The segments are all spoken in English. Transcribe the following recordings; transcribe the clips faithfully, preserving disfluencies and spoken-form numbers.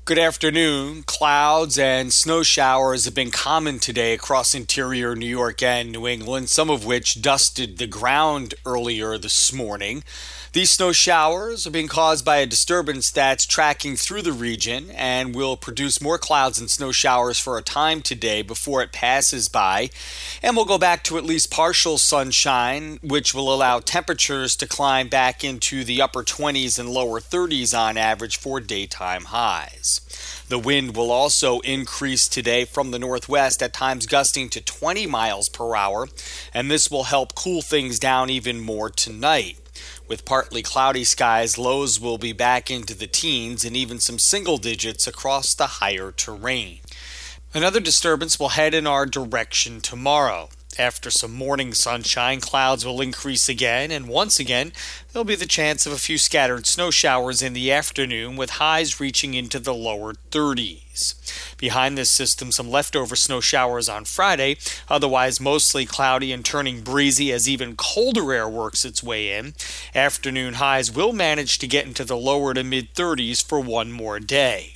Good afternoon. Clouds and snow showers have been common today across interior New York and New England, some of which dusted the ground earlier this morning. These snow showers are being caused by a disturbance that's tracking through the region and will produce more clouds and snow showers for a time today before it passes by. And we'll go back to at least partial sunshine, which will allow temperatures to climb back into the upper twenties and lower thirties on average for daytime highs. The wind will also increase today from the northwest, at times gusting to twenty miles per hour, and this will help cool things down even more tonight. With partly cloudy skies, lows will be back into the teens and even some single digits across the higher terrain. Another disturbance will head in our direction tomorrow. After some morning sunshine, clouds will increase again, and once again, there'll be the chance of a few scattered snow showers in the afternoon, with highs reaching into the lower thirties. Behind this system, some leftover snow showers on Friday, otherwise mostly cloudy and turning breezy as even colder air works its way in. Afternoon highs will manage to get into the lower to mid-thirties for one more day.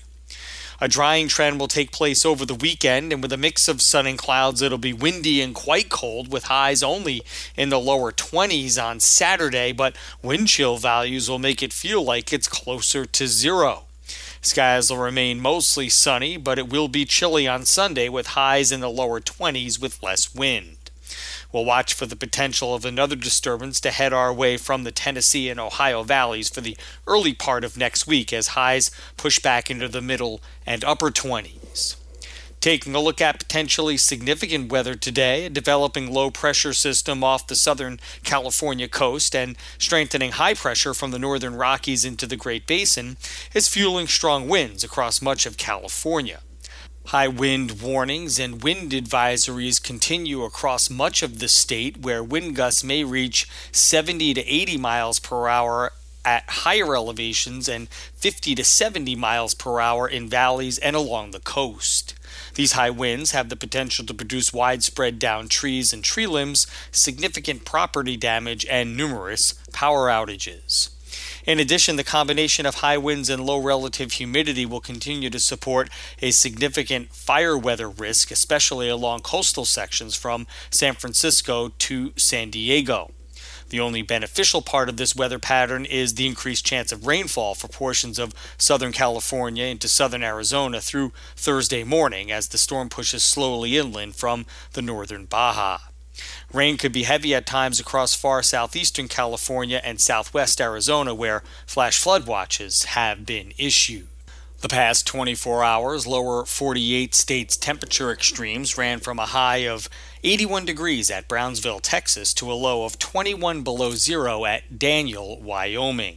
A drying trend will take place over the weekend, and with a mix of sun and clouds, it'll be windy and quite cold, with highs only in the lower twenties on Saturday, but wind chill values will make it feel like it's closer to zero. Skies will remain mostly sunny, but it will be chilly on Sunday, with highs in the lower twenties with less wind. We'll watch for the potential of another disturbance to head our way from the Tennessee and Ohio valleys for the early part of next week as highs push back into the middle and upper twenties. Taking a look at potentially significant weather today, a developing low-pressure system off the southern California coast and strengthening high pressure from the northern Rockies into the Great Basin is fueling strong winds across much of California. High wind warnings and wind advisories continue across much of the state, where wind gusts may reach seventy to eighty miles per hour at higher elevations and fifty to seventy miles per hour in valleys and along the coast. These high winds have the potential to produce widespread downed trees and tree limbs, significant property damage, and numerous power outages. In addition, the combination of high winds and low relative humidity will continue to support a significant fire weather risk, especially along coastal sections from San Francisco to San Diego. The only beneficial part of this weather pattern is the increased chance of rainfall for portions of Southern California into southern Arizona through Thursday morning as the storm pushes slowly inland from the northern Baja. Rain could be heavy at times across far southeastern California and southwest Arizona, where flash flood watches have been issued. The past twenty-four hours, lower forty-eight states' temperature extremes ran from a high of eighty-one degrees at Brownsville, Texas, to a low of twenty-one below zero at Daniel, Wyoming.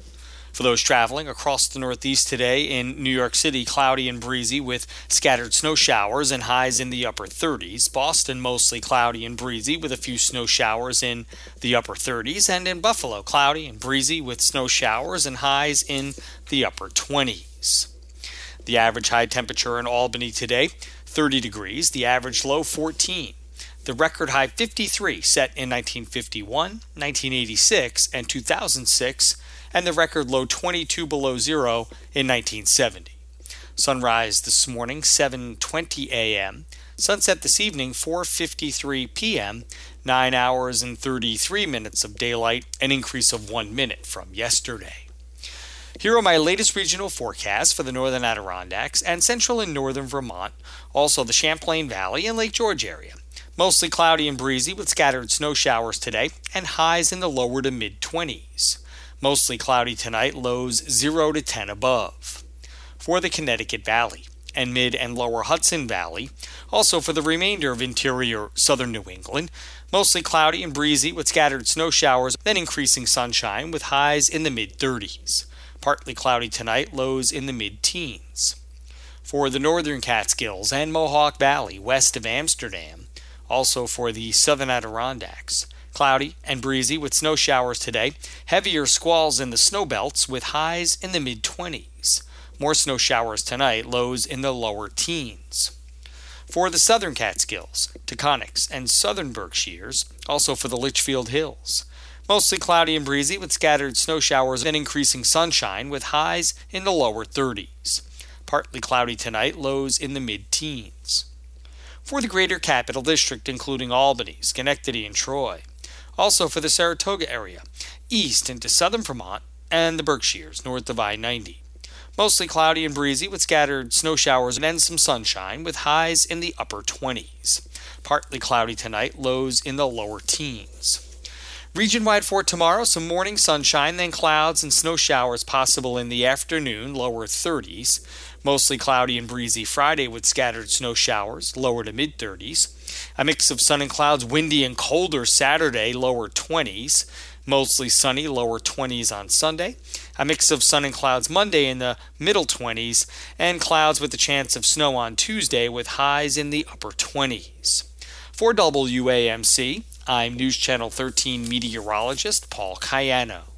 For those traveling across the Northeast today, in New York City, cloudy and breezy with scattered snow showers and highs in the upper thirties. Boston, mostly cloudy and breezy with a few snow showers in the upper thirties. And in Buffalo, cloudy and breezy with snow showers and highs in the upper twenties. The average high temperature in Albany today, thirty degrees. The average low, fourteen. The record high, fifty-three, set in nineteen fifty-one, nineteen eighty-six, and two thousand six, and the record low, twenty-two below zero, in nineteen seventy. Sunrise this morning, seven twenty a.m. Sunset this evening, four fifty-three p.m., nine hours and thirty-three minutes of daylight, an increase of one minute from yesterday. Here are my latest regional forecasts for the northern Adirondacks and central and northern Vermont, also the Champlain Valley and Lake George area. Mostly cloudy and breezy with scattered snow showers today and highs in the lower to mid-twenties. Mostly cloudy tonight, lows zero to ten above. For the Connecticut Valley and mid and lower Hudson Valley, also for the remainder of interior southern New England, mostly cloudy and breezy with scattered snow showers, then increasing sunshine with highs in the mid-thirties. Partly cloudy tonight, lows in the mid-teens. For the northern Catskills and Mohawk Valley west of Amsterdam, also for the southern Adirondacks, cloudy and breezy with snow showers today, heavier squalls in the snow belts with highs in the mid-twenties. More snow showers tonight, lows in the lower teens. For the southern Catskills, Taconics, and southern Berkshires, also for the Litchfield Hills, mostly cloudy and breezy with scattered snow showers and increasing sunshine with highs in the lower thirties. Partly cloudy tonight, lows in the mid-teens. For the greater capital district, including Albany, Schenectady, and Troy. Also for the Saratoga area, east into southern Vermont, and the Berkshires, north of I ninety. Mostly cloudy and breezy with scattered snow showers and some sunshine, with highs in the upper twenties. Partly cloudy tonight, lows in the lower teens. Region-wide for tomorrow, some morning sunshine, then clouds and snow showers possible in the afternoon, lower thirties. Mostly cloudy and breezy Friday with scattered snow showers, lower to mid-thirties. A mix of sun and clouds, windy and colder Saturday, lower twenties. Mostly sunny, lower twenties on Sunday. A mix of sun and clouds Monday in the middle twenties. And clouds with a chance of snow on Tuesday with highs in the upper twenties. For W A M C, I'm News Channel thirteen meteorologist Paul Cayano.